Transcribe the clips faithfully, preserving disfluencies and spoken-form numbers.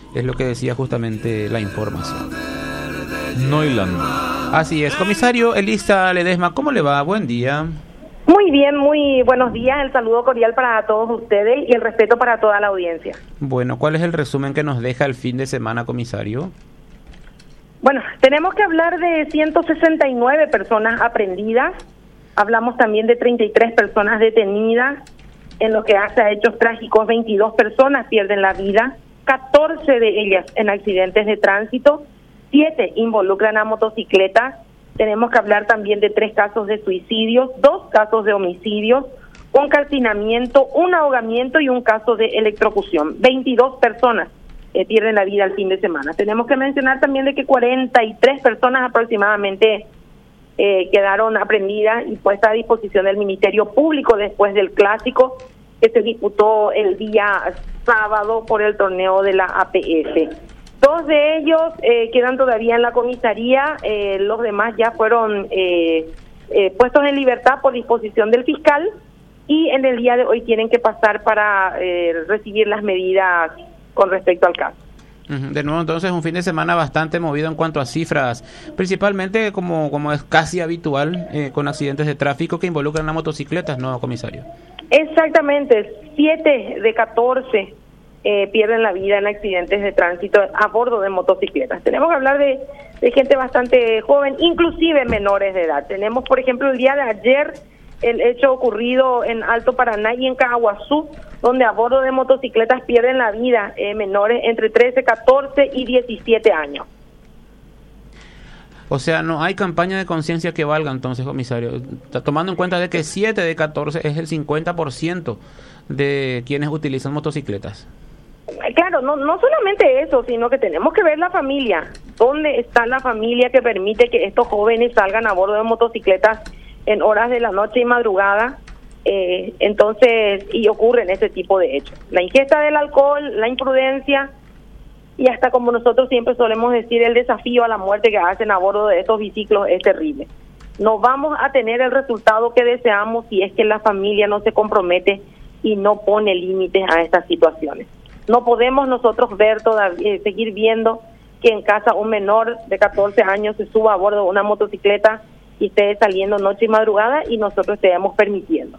es lo que decía justamente la información. Noiland. Así es, comisario Elisa Ledesma, ¿cómo le va? Buen día. Muy bien, muy buenos días, el saludo cordial para todos ustedes y el respeto para toda la audiencia. Bueno, ¿cuál es el resumen que nos deja el fin de semana, comisario? Bueno, tenemos que hablar de ciento sesenta y nueve personas aprehendidas, hablamos también de treinta y tres personas detenidas, en lo que hace a hechos trágicos, veintidós personas pierden la vida, catorce de ellas en accidentes de tránsito, siete involucran a motocicletas. Tenemos que hablar también de tres casos de suicidios, dos casos de homicidios, un calcinamiento, un ahogamiento y un caso de electrocución. veintidós personas eh, pierden la vida el fin de semana. Tenemos que mencionar también de que cuarenta y tres personas aproximadamente eh, quedaron aprehendidas y puestas a disposición del Ministerio Público después del clásico que se disputó el día sábado por el torneo de la A P F. Dos de ellos eh, quedan todavía en la comisaría, eh, los demás ya fueron eh, eh, puestos en libertad por disposición del fiscal y en el día de hoy tienen que pasar para eh, recibir las medidas con respecto al caso. De nuevo, entonces, un fin de semana bastante movido en cuanto a cifras, principalmente como, como es casi habitual eh, con accidentes de tráfico que involucran a motocicletas, ¿no, comisario? Exactamente, siete de catorce Eh, pierden la vida en accidentes de tránsito a bordo de motocicletas. Tenemos que hablar de, de gente bastante joven, inclusive menores de edad. Tenemos, por ejemplo, el día de ayer el hecho ocurrido en Alto Paraná y en Caguazú, donde a bordo de motocicletas pierden la vida eh, menores entre trece, catorce y diecisiete años. O sea, no hay campaña de conciencia que valga entonces, comisario, tomando en cuenta de que siete de catorce es el cincuenta por ciento de quienes utilizan motocicletas. Claro, no, no solamente eso, sino que tenemos que ver la familia. ¿Dónde está la familia que permite que estos jóvenes salgan a bordo de motocicletas en horas de la noche y madrugada? Eh, entonces, y ocurren ese tipo de hechos. La ingesta del alcohol, la imprudencia y hasta, como nosotros siempre solemos decir, el desafío a la muerte que hacen a bordo de estos biciclos es terrible. No vamos a tener el resultado que deseamos si es que la familia no se compromete y no pone límites a estas situaciones. No podemos nosotros ver todavía, eh, seguir viendo que en casa un menor de catorce años se suba a bordo de una motocicleta y esté saliendo noche y madrugada y nosotros estemos permitiendo.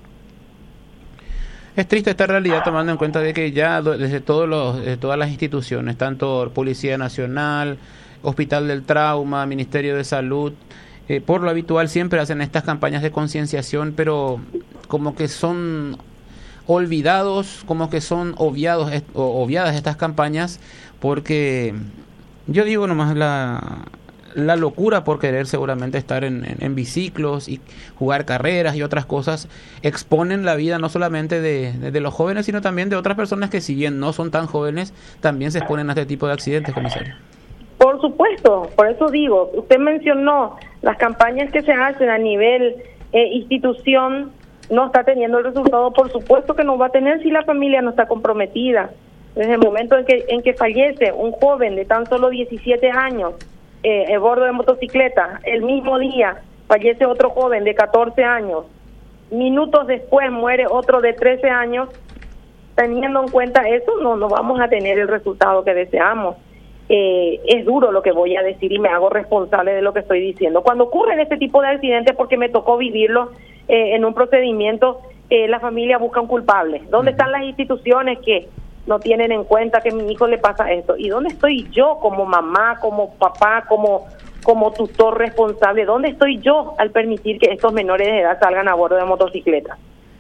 Es triste esta realidad, tomando en cuenta de que ya desde todos los, desde todas las instituciones, tanto Policía Nacional, Hospital del Trauma, Ministerio de Salud, eh, por lo habitual siempre hacen estas campañas de concienciación, pero como que son olvidados, como que son obviados, o obviadas estas campañas, porque yo digo nomás la, la locura por querer seguramente estar en, en, en biciclos y jugar carreras y otras cosas, exponen la vida no solamente de, de, de los jóvenes, sino también de otras personas que, si bien no son tan jóvenes, también se exponen a este tipo de accidentes, comisario. Por supuesto, por eso digo, usted mencionó las campañas que se hacen a nivel eh, institución, no está teniendo el resultado, por supuesto que no va a tener si la familia no está comprometida. Desde el momento en que en que fallece un joven de tan solo diecisiete años eh, a bordo de motocicleta, el mismo día fallece otro joven de catorce años, minutos después muere otro de trece años, teniendo en cuenta eso, no, no vamos a tener el resultado que deseamos. Eh, es duro lo que voy a decir y me hago responsable de lo que estoy diciendo. Cuando ocurren este tipo de accidentes, porque me tocó vivirlo eh, en un procedimiento, eh, la familia busca un culpable. ¿Dónde están las instituciones que no tienen en cuenta que a mi hijo le pasa esto? ¿Y dónde estoy yo como mamá, como papá, como, como tutor responsable? ¿Dónde estoy yo al permitir que estos menores de edad salgan a bordo de motocicletas?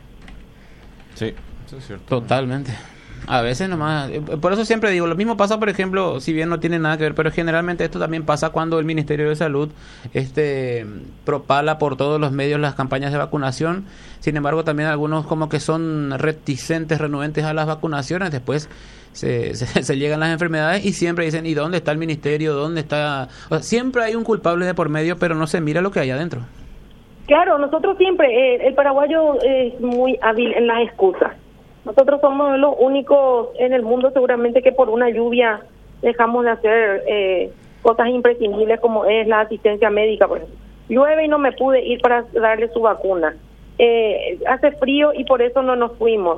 Sí, eso es cierto. Totalmente. A veces nomás, por eso siempre digo, lo mismo pasa, por ejemplo, si bien no tiene nada que ver, pero generalmente esto también pasa cuando el Ministerio de Salud este propala por todos los medios las campañas de vacunación. Sin embargo, también algunos como que son reticentes, renuentes a las vacunaciones, después se, se, se llegan las enfermedades y siempre dicen, ¿y dónde está el ministerio? ¿Dónde está? O sea, siempre hay un culpable de por medio, pero no se mira lo que hay adentro. Claro, nosotros siempre, eh, el paraguayo es muy hábil en las excusas. Nosotros somos los únicos en el mundo seguramente que por una lluvia dejamos de hacer eh, cosas imprescindibles como es la asistencia médica. Por ejemplo, llueve y no me pude ir para darle su vacuna. Eh, hace frío y por eso no nos fuimos.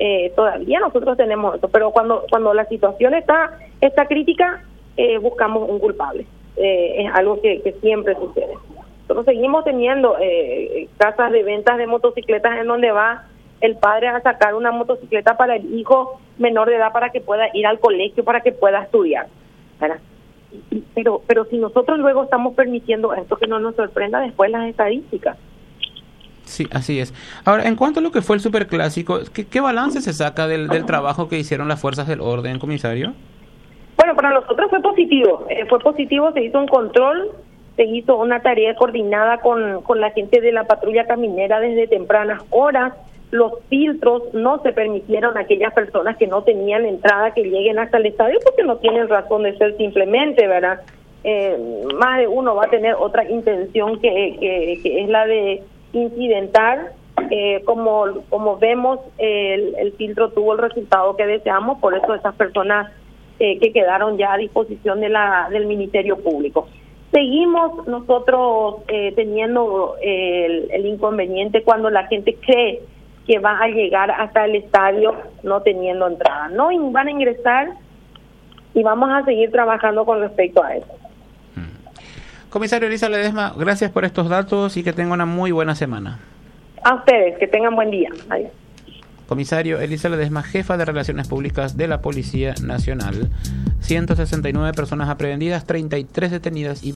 eh, todavía nosotros tenemos eso, pero cuando cuando la situación está está crítica, eh, buscamos un culpable. Eh, es algo que, que siempre sucede. Nosotros seguimos teniendo eh, casas de ventas de motocicletas en donde va el padre a sacar una motocicleta para el hijo menor de edad para que pueda ir al colegio, para que pueda estudiar, ¿verdad? Pero, pero si nosotros luego estamos permitiendo esto, que no nos sorprenda después las estadísticas. Sí, así es. Ahora, en cuanto a lo que fue el superclásico, ¿qué, qué balance se saca del, del trabajo que hicieron las fuerzas del orden, comisario? Bueno, para nosotros fue positivo. Eh, fue positivo, se hizo un control, se hizo una tarea coordinada con, con la gente de la patrulla caminera desde tempranas horas. Los filtros no se permitieron a aquellas personas que no tenían entrada que lleguen hasta el estadio porque no tienen razón de ser simplemente, ¿verdad? Eh, más de uno va a tener otra intención que, que, que es la de incidentar. Eh, como como vemos, el, el filtro tuvo el resultado que deseamos, por eso esas personas eh, que quedaron ya a disposición de la del Ministerio Público. Seguimos nosotros eh, teniendo el, el inconveniente cuando la gente cree que va a llegar hasta el estadio no teniendo entrada. No van a ingresar y vamos a seguir trabajando con respecto a eso. Comisario Elisa Ledesma, gracias por estos datos y que tenga una muy buena semana. A ustedes, que tengan buen día. Adiós. Comisario Elisa Ledesma, jefa de Relaciones Públicas de la Policía Nacional. ciento sesenta y nueve personas aprehendidas, treinta y tres detenidas y